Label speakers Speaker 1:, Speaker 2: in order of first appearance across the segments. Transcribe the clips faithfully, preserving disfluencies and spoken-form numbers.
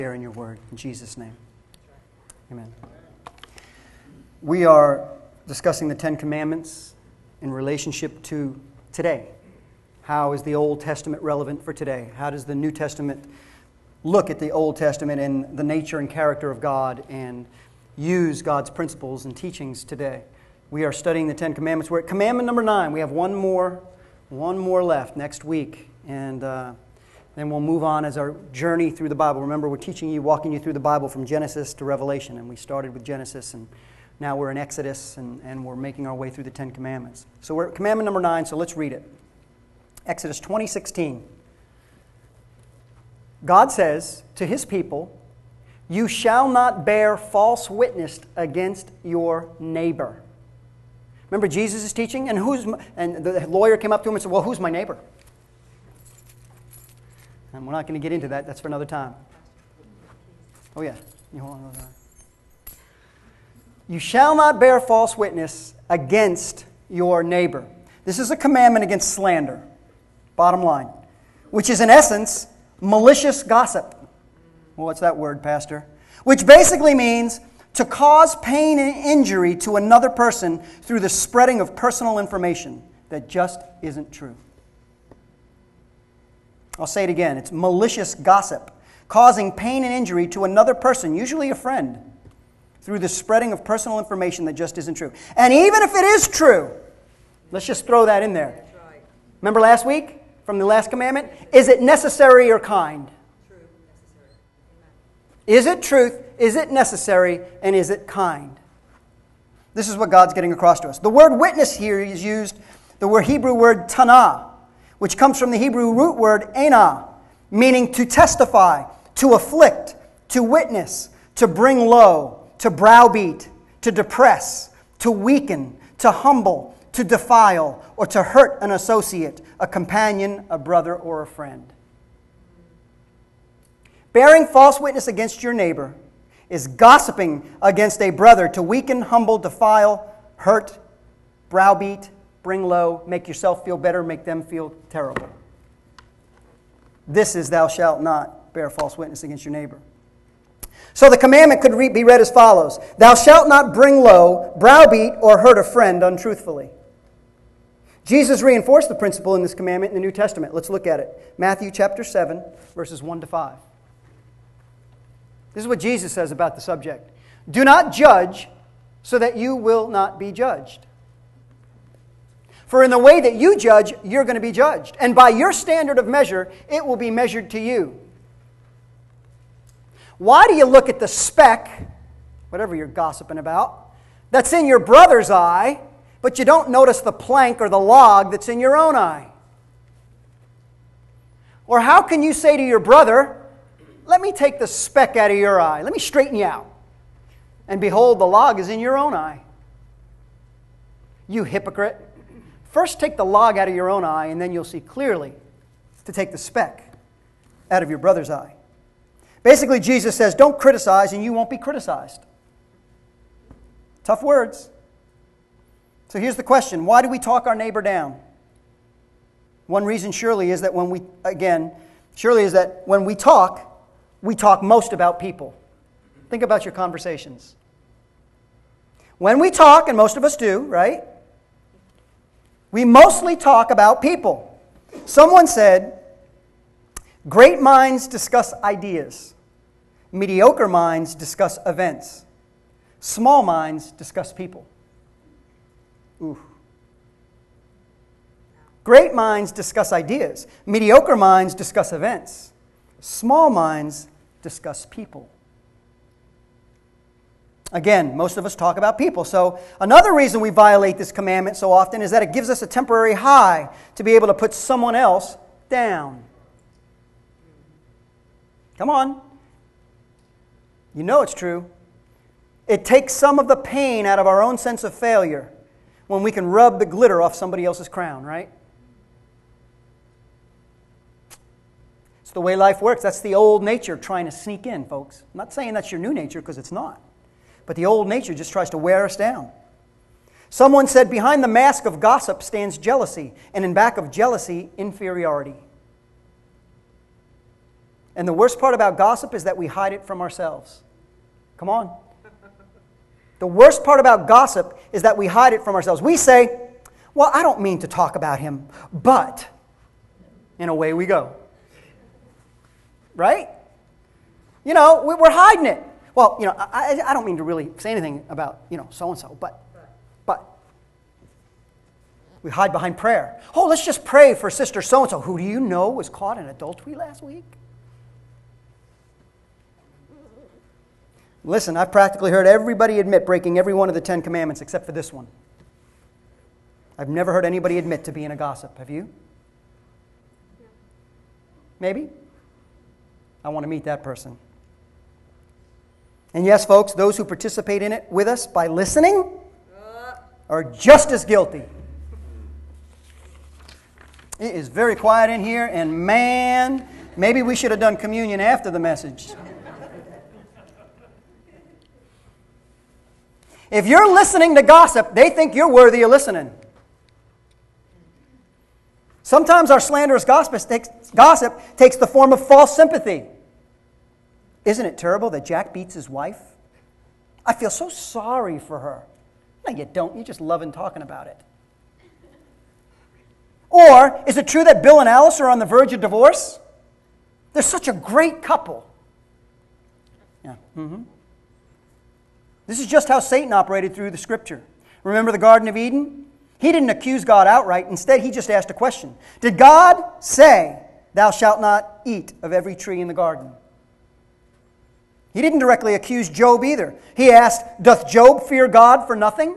Speaker 1: Here in your word. In Jesus' name. Amen. We are discussing the Ten Commandments in relationship to today. How is the Old Testament relevant for today? How does the New Testament look at the Old Testament and the nature and character of God and use God's principles and teachings today? We are studying the Ten Commandments. We're at commandment number nine. We have one more, one more left next week. And uh, then we'll move on as our journey through the Bible. Remember, we're teaching you, walking you through the Bible from Genesis to Revelation. And we started with Genesis, and now we're in Exodus, and, and we're making our way through the Ten Commandments. So we're at commandment number nine, so let's read it. Exodus twenty sixteen. God says to His people, "You shall not bear false witness against your neighbor." Remember, Jesus is teaching, and who's my, and the lawyer came up to him and said, "Well, who's my neighbor?" And we're not going to get into that. That's for another time. Oh, yeah. You hold on another time. You shall not bear false witness against your neighbor. This is a commandment against slander. Bottom line. Which is, in essence, malicious gossip. Well, what's that word, Pastor? Which basically means to cause pain and injury to another person through the spreading of personal information that just isn't true. I'll say it again. It's malicious gossip, causing pain and injury to another person, usually a friend, through the spreading of personal information that just isn't true. And even if it is true, let's just throw that in there.
Speaker 2: That's right.
Speaker 1: Remember last week from the last commandment? Is it necessary or kind?
Speaker 2: True, necessary. Amen.
Speaker 1: Is it truth? Is it necessary? And is it kind? This is what God's getting across to us. The word witness here is used, the word Hebrew word tanah, which comes from the Hebrew root word anah, meaning to testify, to afflict, to witness, to bring low, to browbeat, to depress, to weaken, to humble, to defile, or to hurt an associate, a companion, a brother, or a friend. Bearing false witness against your neighbor is gossiping against a brother to weaken, humble, defile, hurt, browbeat, bring low, make yourself feel better, make them feel terrible. This is thou shalt not bear false witness against your neighbor. So the commandment could re- be read as follows. Thou shalt not bring low, browbeat, or hurt a friend untruthfully. Jesus reinforced the principle in this commandment in the New Testament. Let's look at it. Matthew chapter seven, verses one to five. This is what Jesus says about the subject. Do not judge so that you will not be judged. For in the way that you judge, you're going to be judged. And by your standard of measure, it will be measured to you. Why do you look at the speck, whatever you're gossiping about, that's in your brother's eye, but you don't notice the plank or the log that's in your own eye? Or how can you say to your brother, let me take the speck out of your eye, let me straighten you out, and behold, the log is in your own eye? You hypocrite. First take the log out of your own eye, and then you'll see clearly to take the speck out of your brother's eye. Basically, Jesus says, don't criticize and you won't be criticized. Tough words. So here's the question. Why do we talk our neighbor down? One reason surely is that when we, again, surely is that when we talk, we talk most about people. Think about your conversations. When we talk, and most of us do, right? We mostly talk about people. Someone said, great minds discuss ideas. Mediocre minds discuss events. Small minds discuss people. Ooh. Great minds discuss ideas. Mediocre minds discuss events. Small minds discuss people. Again, most of us talk about people. So another reason we violate this commandment so often is that it gives us a temporary high to be able to put someone else down. Come on. You know it's true. It takes some of the pain out of our own sense of failure when we can rub the glitter off somebody else's crown, right? It's the way life works. That's the old nature trying to sneak in, folks. I'm not saying that's your new nature, because it's not. But the old nature just tries to wear us down. Someone said, behind the mask of gossip stands jealousy, and in back of jealousy, inferiority. And the worst part about gossip is that we hide it from ourselves. Come on. The worst part about gossip is that we hide it from ourselves. We say, well, I don't mean to talk about him, but, and away we go. Right? You know, we're hiding it. Well, you know, I, I don't mean to really say anything about, you know, so-and-so, but, but, we hide behind prayer. Oh, let's just pray for sister so-and-so, who do you know was caught in adultery last week? Listen, I've practically heard everybody admit breaking every one of the Ten Commandments except for this one. I've never heard anybody admit to being a gossip. Have you? Maybe? I want to meet that person. And yes, folks, those who participate in it with us by listening are just as guilty. It is very quiet in here, and man, maybe we should have done communion after the message. If you're listening to gossip, they think you're worthy of listening. Sometimes our slanderous gossip takes, gossip takes the form of false sympathy. Isn't it terrible that Jack beats his wife? I feel so sorry for her. No, you don't. You're just loving talking about it. Or, is it true that Bill and Alice are on the verge of divorce? They're such a great couple. Yeah. Mm-hmm. This is just how Satan operated through the Scripture. Remember the Garden of Eden? He didn't accuse God outright. Instead, he just asked a question. Did God say, "Thou shalt not eat of every tree in the garden"? He didn't directly accuse Job either. He asked, "Doth Job fear God for nothing?"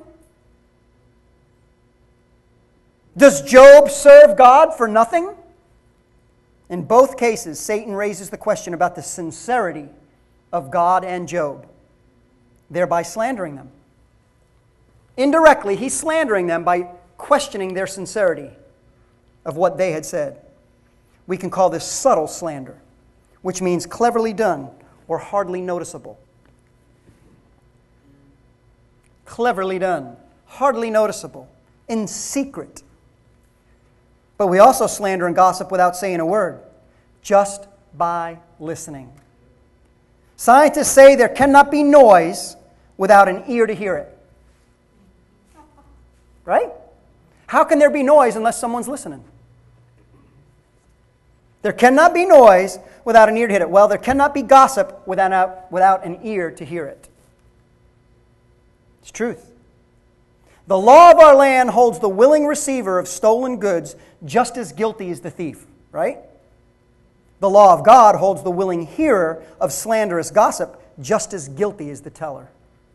Speaker 1: Does Job serve God for nothing? In both cases, Satan raises the question about the sincerity of God and Job, thereby slandering them. Indirectly, he's slandering them by questioning their sincerity of what they had said. We can call this subtle slander, which means cleverly done or hardly noticeable. Cleverly done, hardly noticeable, in secret. But we also slander and gossip without saying a word, just by listening. Scientists say there cannot be noise without an ear to hear it. Right? How can there be noise unless someone's listening? There cannot be noise without an ear to hear it. Well, there cannot be gossip without, without an ear to hear it. It's truth. The law of our land holds the willing receiver of stolen goods just as guilty as the thief, right? The law of God holds the willing hearer of slanderous gossip just as guilty as the teller.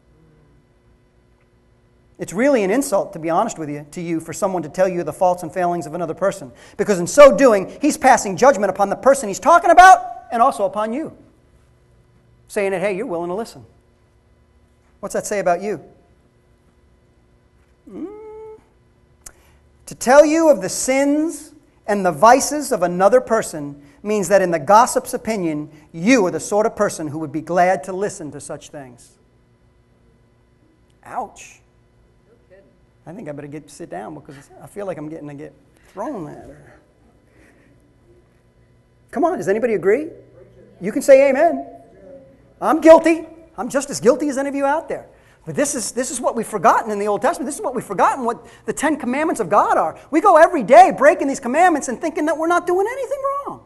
Speaker 1: It's really an insult, to be honest with you, to you for someone to tell you the faults and failings of another person, because in so doing, he's passing judgment upon the person he's talking about and also upon you, saying that, hey, you're willing to listen. What's that say about you? Mm. To tell you of the sins and the vices of another person means that in the gossip's opinion, you are the sort of person who would be glad to listen to such things. Ouch. I think I better get sit down because I feel like I'm getting to get thrown at her. Come on, does anybody agree? You can say amen. I'm guilty. I'm just as guilty as any of you out there. But this is, this is what we've forgotten in the Old Testament. This is what we've forgotten what the Ten Commandments of God are. We go every day breaking these commandments and thinking that we're not doing anything wrong.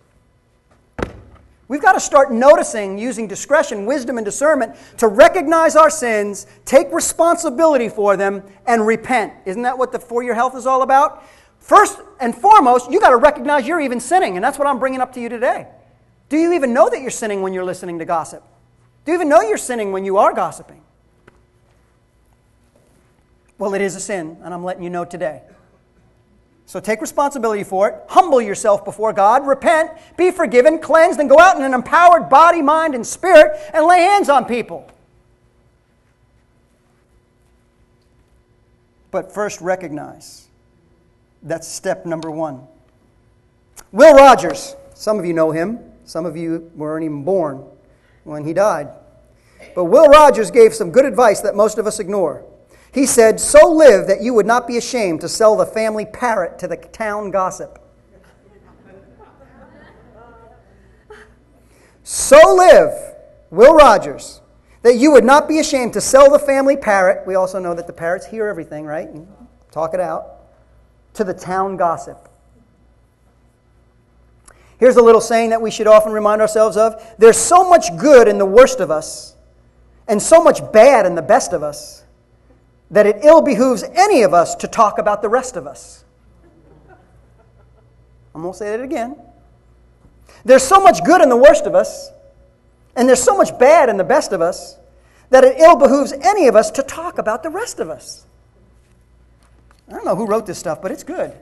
Speaker 1: We've got to start noticing, using discretion, wisdom, and discernment to recognize our sins, take responsibility for them, and repent. Isn't that what the For Your Health is all about? First and foremost, you've got to recognize you're even sinning, and that's what I'm bringing up to you today. Do you even know that you're sinning when you're listening to gossip? Do you even know you're sinning when you are gossiping? Well, it is a sin, and I'm letting you know today. So take responsibility for it. Humble yourself before God. Repent. Be forgiven, cleansed, and go out in an empowered body, mind, and spirit and lay hands on people. But first, recognize. That's step number one. Will Rogers. Some of you know him. Some of you weren't even born when he died. But Will Rogers gave some good advice that most of us ignore. He said, "So live that you would not be ashamed to sell the family parrot to the town gossip." So live, Will Rogers, that you would not be ashamed to sell the family parrot. We also know that the parrots hear everything, right? And talk it out. To the town gossip. Here's a little saying that we should often remind ourselves of. There's so much good in the worst of us, and so much bad in the best of us, that it ill behooves any of us to talk about the rest of us. I'm going to say it again. There's so much good in the worst of us, and there's so much bad in the best of us, that it ill behooves any of us to talk about the rest of us. I don't know who wrote this stuff, but it's good.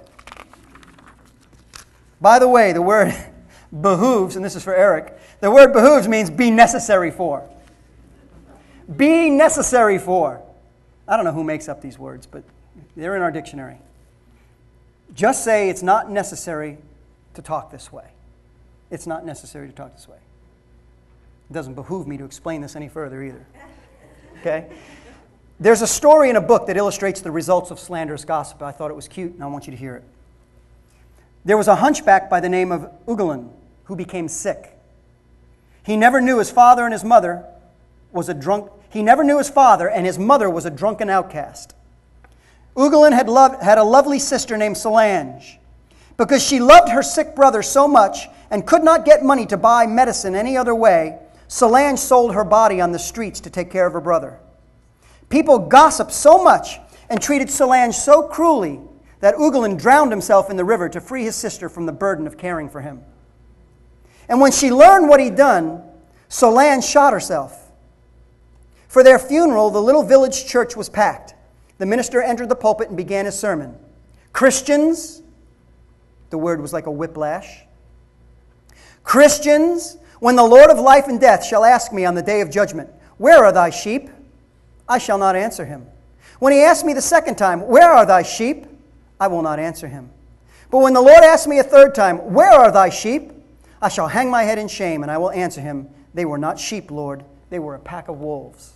Speaker 1: By the way, the word behooves, and this is for Eric, the word behooves means be necessary for. Be necessary for. I don't know who makes up these words, but they're in our dictionary. Just say it's not necessary to talk this way. It's not necessary to talk this way. It doesn't behoove me to explain this any further either. Okay? There's a story in a book that illustrates the results of slanderous gossip. I thought it was cute, and I want you to hear it. There was a hunchback by the name of Ugalan who became sick. He never knew his father and his mother was a drunk. He never knew his father, and his mother was a drunken outcast. Ugalan had loved, had a lovely sister named Solange. Because she loved her sick brother so much and could not get money to buy medicine any other way, Solange sold her body on the streets to take care of her brother. People gossiped so much and treated Solange so cruelly that Ugalan drowned himself in the river to free his sister from the burden of caring for him. And when she learned what he'd done, Solange shot herself. For their funeral, the little village church was packed. The minister entered the pulpit and began his sermon. Christians, the word was like a whiplash. Christians, when the Lord of life and death shall ask me on the day of judgment, where are thy sheep? I shall not answer him. When he asks me the second time, where are thy sheep? I will not answer him. But when the Lord asks me a third time, where are thy sheep? I shall hang my head in shame, and I will answer him, they were not sheep, Lord. They were a pack of wolves.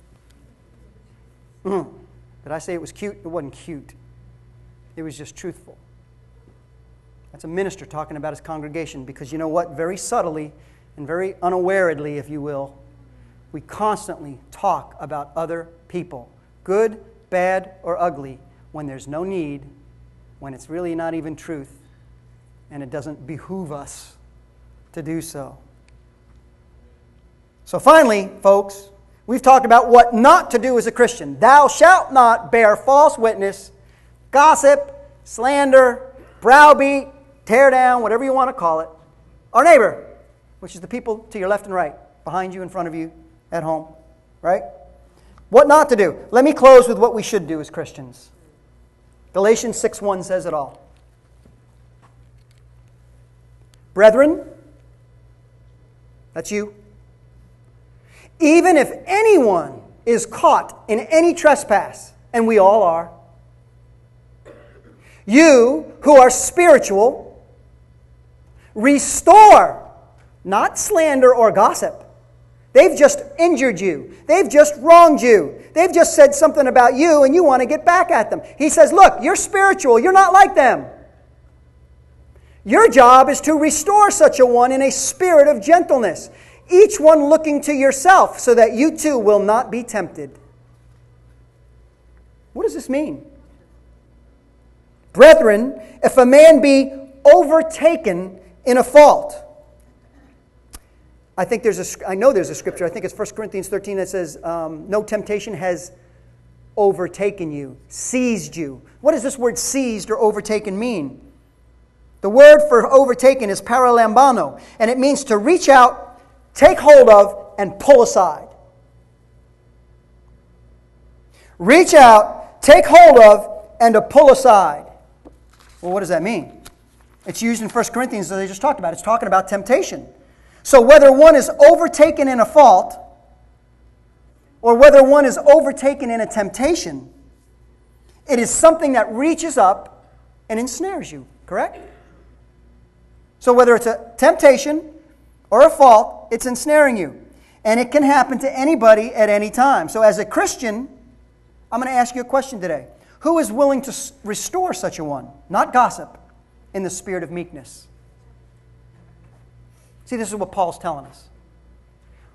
Speaker 1: Mm. Did I say it was cute? It wasn't cute. It was just truthful. That's a minister talking about his congregation, because you know what? Very subtly and very unawaredly, if you will, we constantly talk about other people, good, bad, or ugly, when there's no need, when it's really not even truth, and it doesn't behoove us to do so. So finally, folks, we've talked about what not to do as a Christian. Thou shalt not bear false witness, gossip, slander, browbeat, tear down, whatever you want to call it, our neighbor, which is the people to your left and right, behind you, in front of you, at home, right? What not to do. Let me close with what we should do as Christians. Galatians six one says it all. Brethren, that's you. Even if anyone is caught in any trespass, and we all are, you who are spiritual, restore, not slander or gossip. They've just injured you. They've just wronged you. They've just said something about you and you want to get back at them. He says, look, you're spiritual. You're not like them. Your job is to restore such a one in a spirit of gentleness, each one looking to yourself so that you too will not be tempted. What does this mean? Brethren, if a man be overtaken in a fault. I think there's a, I know there's a scripture, I think it's First Corinthians thirteen that says, um, no temptation has overtaken you, seized you. What does this word seized or overtaken mean? The word for overtaken is paralambano, and it means to reach out, take hold of, and pull aside. Reach out, take hold of, and to pull aside. Well, what does that mean? It's used in First Corinthians that they just talked about. It's talking about temptation. So whether one is overtaken in a fault or whether one is overtaken in a temptation, it is something that reaches up and ensnares you, correct? So whether it's a temptation or a fault, it's ensnaring you. And it can happen to anybody at any time. So as a Christian, I'm going to ask you a question today. Who is willing to restore such a one? Not gossip, in the spirit of meekness. See, this is what Paul's telling us.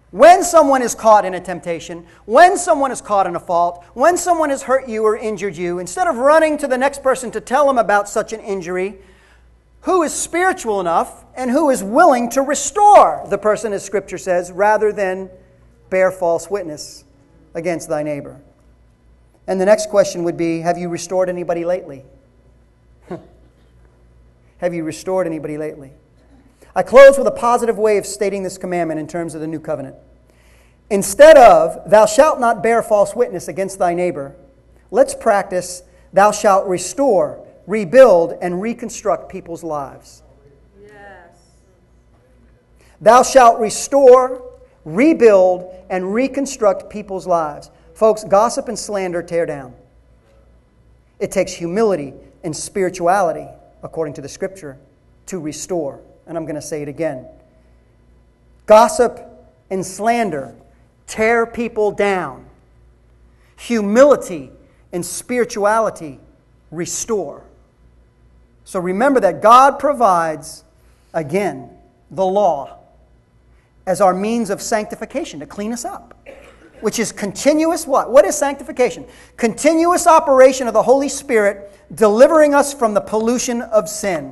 Speaker 1: When someone is caught in a temptation, when someone is caught in a fault, when someone has hurt you or injured you, instead of running to the next person to tell them about such an injury, who is spiritual enough and who is willing to restore the person, as Scripture says, rather than bear false witness against thy neighbor? And the next question would be, have you restored anybody lately? Have you restored anybody lately? I close with a positive way of stating this commandment in terms of the new covenant. Instead of, thou shalt not bear false witness against thy neighbor, let's practice, thou shalt restore, rebuild, and reconstruct people's lives.
Speaker 2: Yes.
Speaker 1: Thou shalt restore, rebuild, and reconstruct people's lives. Folks, gossip and slander tear down. It takes humility and spirituality, according to the Scripture, to restore. And I'm going to say it again. Gossip and slander tear people down. Humility and spirituality restore. So remember that God provides, again, the law as our means of sanctification to clean us up. Which is continuous what? What is sanctification? Continuous operation of the Holy Spirit delivering us from the pollution of sin.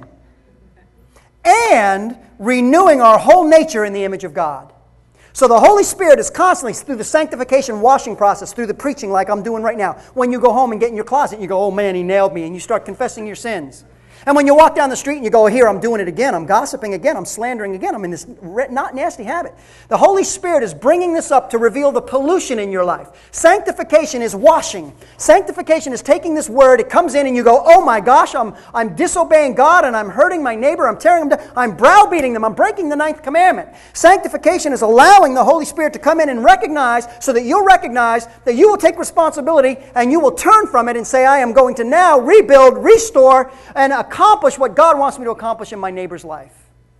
Speaker 1: And renewing our whole nature in the image of God. So the Holy Spirit is constantly, through the sanctification washing process, through the preaching like I'm doing right now. When you go home and get in your closet, you go, oh man, he nailed me. And you start confessing your sins. And when you walk down the street and you go, here, I'm doing it again. I'm gossiping again. I'm slandering again. I'm in this not nasty habit. The Holy Spirit is bringing this up to reveal the pollution in your life. Sanctification is washing. Sanctification is taking this word. It comes in and you go, oh my gosh, I'm, I'm disobeying God and I'm hurting my neighbor. I'm tearing them down. I'm browbeating them. I'm breaking the ninth commandment. Sanctification is allowing the Holy Spirit to come in and recognize so that you'll recognize that you will take responsibility and you will turn from it and say, I am going to now rebuild, restore, and accomplish what God wants me to accomplish in my neighbor's life.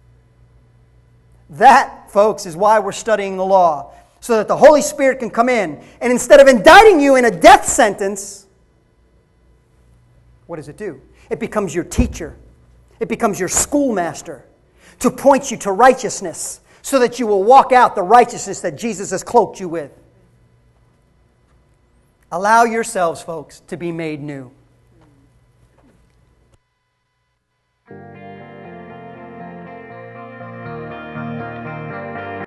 Speaker 1: That, folks, is why we're studying the law. So that the Holy Spirit can come in. And instead of indicting you in a death sentence, what does it do? It becomes your teacher. It becomes your schoolmaster to point you to righteousness so that you will walk out the righteousness that Jesus has cloaked you with. Allow yourselves, folks, to be made new.